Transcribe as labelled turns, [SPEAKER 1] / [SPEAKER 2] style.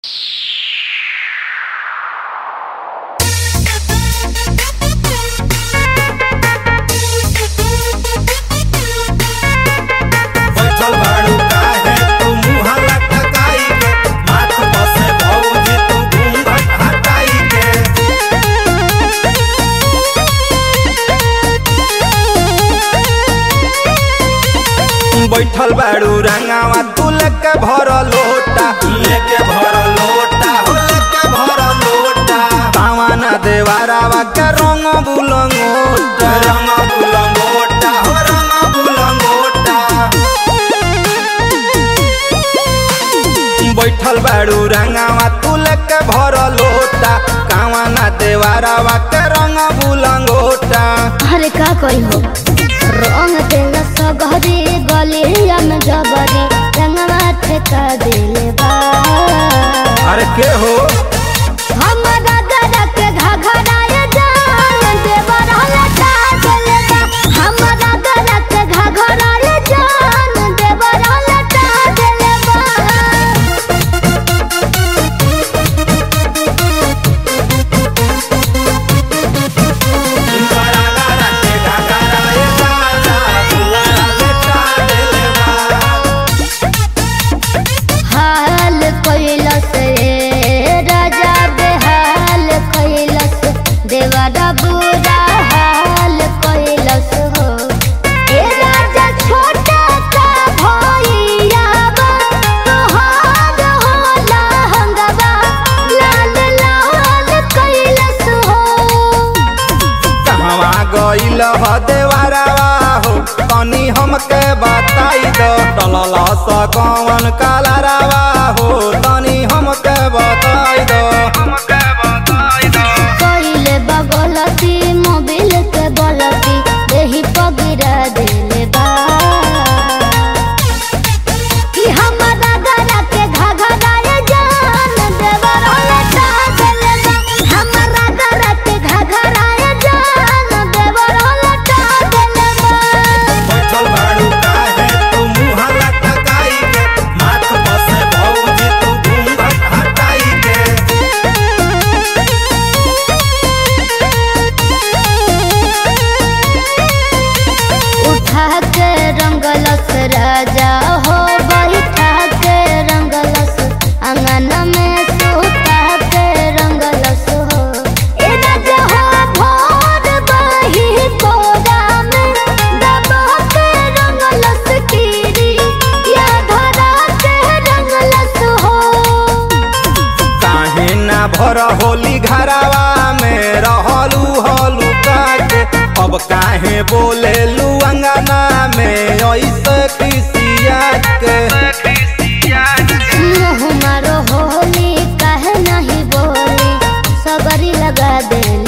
[SPEAKER 1] बैठल बाड़ू रंगावा तू लेके भर लोटा हो लेके भर लोटा पावाना देवारावा के रंग बुलंगोटा हो रंग बुलंगोटा बैठल बाड़ू रंगावा तू लेके भर लोटा कावाना देवारावा के रंग बुलंगोटा।
[SPEAKER 2] अरे का करी हो रंग तेल सगरी गलिया में जबरी रंगवा ठेका दिले बा।
[SPEAKER 1] अरे के हो
[SPEAKER 2] हमरा गरा के घघराए जान देवर लटा दिले बा। हमरा गरा के घघराए जान देवर लटा दिले बा। हाल कैलस राजा बेहाल कैलस देवरा बुरा हाल कैलस हो। ए राजा छोटा का भैया तोहार होला हंगवा लाल लाल कैलस हो।
[SPEAKER 1] कहवा गइल ह देवारावा हो तनी हमके बताई दो टलला स कौन कालारावा हो तनी हमके बताई दो
[SPEAKER 2] कइले बगलती मोबिल के बलती देही पगिरा देले बा। कि हमरा गरा के घघराए जान देवर लटा देले बा। हमरा गरा के घघराए जान देवर लटा देले बा।
[SPEAKER 1] बैठल बाड़ू काहे तू मुंह लटकाई के माथ बसे भौजी तू घूंघट हटाई के
[SPEAKER 2] उठा के रंगलस राजा हो बैठा के रंगलस अंगन में सुता के रंगलस हो। ए राजा हो भोर बही कोरा में दबा के रंगलस कीरी या धरा के रंगलस हो।
[SPEAKER 1] काहे ना भर होली घरावा में रहलू हलू काके अब काहे बोलेलू अंगना में ऐसे खिसिया के
[SPEAKER 2] मुँह मारो होली काहे नहीं बोली सबरी लगा दे